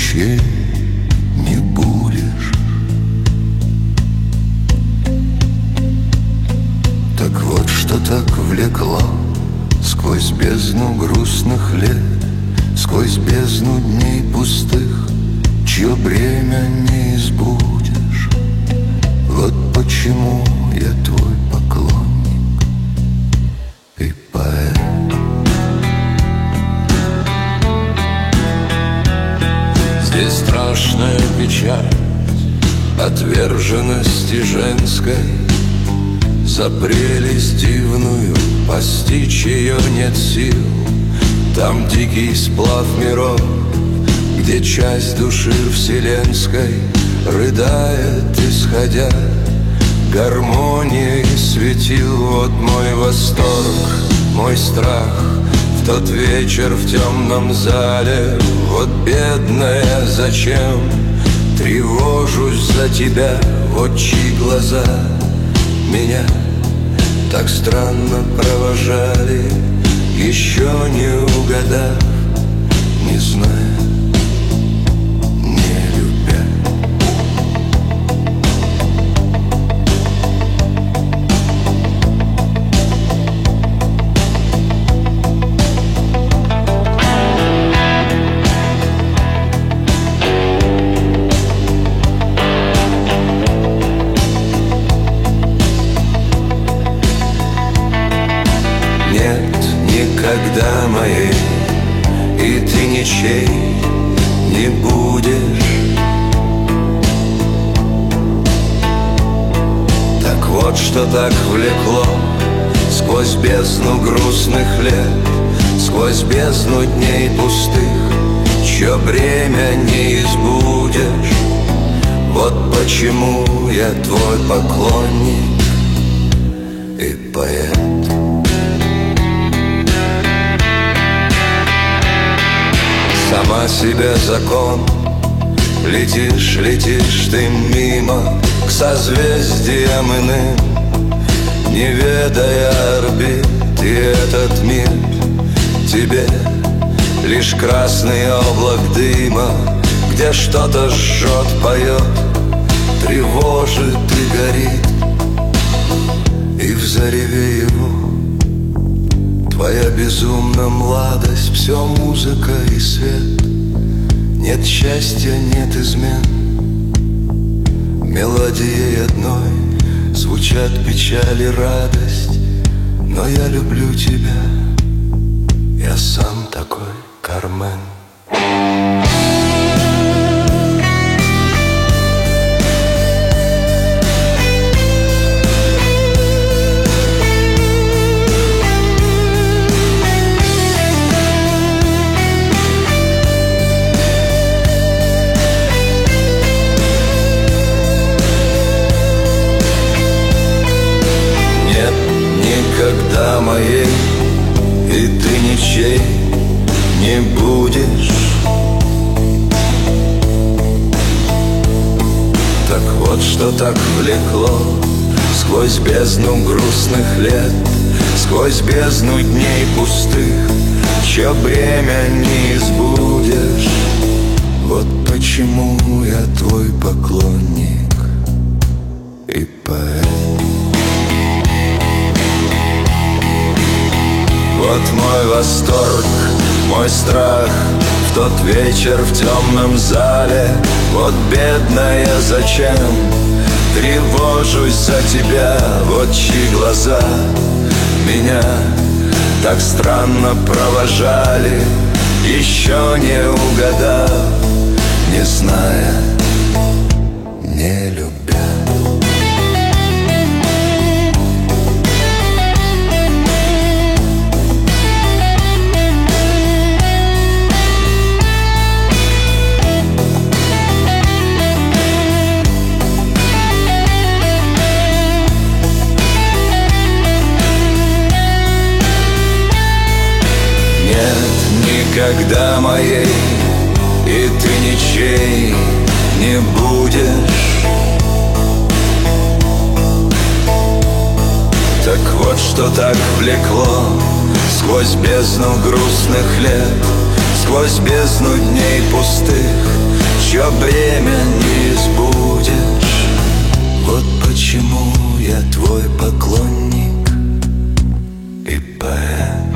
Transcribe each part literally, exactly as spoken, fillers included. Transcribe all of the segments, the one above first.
чьей не будешь. Так вот, что так влекло сквозь бездну грустных лет, сквозь бездну дней пустых, чье бремя не избудешь. Вот почему я твой поклонник и поэт. Здесь страшная печаль отверженности женской, за прелесть дивную постичь ее нет сил. Там дикий сплав миров, где часть души вселенской рыдает, исходя гармонией светил. Вот мой восторг, мой страх в тот вечер в темном зале. Вот, бедная, зачем тревожусь за тебя? Вот чьи глаза меня так странно провожали, еще не угадав, не зная, не любя. Никогда моей, и ты ничей не будешь. Так вот, что так влекло сквозь бездну грустных лет, сквозь бездну дней пустых, чье бремя не избудешь. Вот почему я твой поклонник и поэт. Сама себе закон, летишь, летишь ты мимо к созвездиям иным, не ведая орбит, и этот мир тебе лишь красный облак дыма, где что-то жжет, поет, тревожит и горит. И в зареве его твоя безумная младость, все музыка и свет. Нет счастья, нет измен, мелодией одной звучат печаль и радость. Но я люблю тебя, я сам такой Кармен. Никогда моей, и ты ничей не будешь. Так вот, что так влекло сквозь бездну грустных лет, сквозь бездну дней пустых, чье бремя не избудешь. Вот почему я твой поклонник и поэт. Вот мой восторг, мой страх в тот вечер в темном зале. Вот, бедная, зачем тревожусь за тебя? Вот чьи глаза меня так странно провожали, еще не угадав, не зная, не любя. Никогда моей, и ты ничей не будешь. Так вот, что так влекло сквозь бездну грустных лет, сквозь бездну дней пустых, чье бремя не избудешь. Вот почему я твой поклонник и поэт.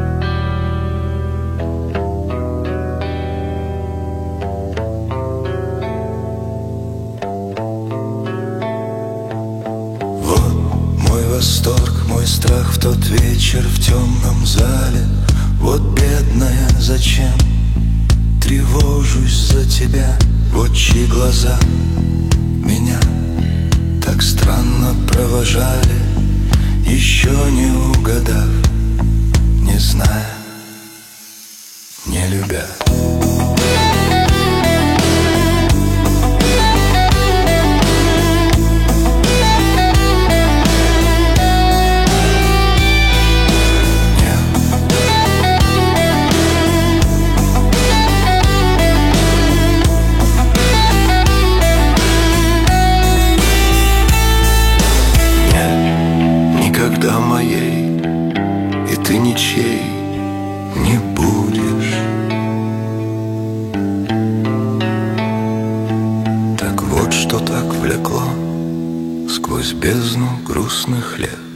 Вот мой восторг, мой страх в тот вечер в темном зале. Вот, бедная, зачем тревожусь за тебя? Вот чьи глаза меня так странно провожали, еще не угадав, не зная, не любя. Никогда моей, и ты ничей не будешь. Так вот, что так влекло сквозь бездну грустных лет.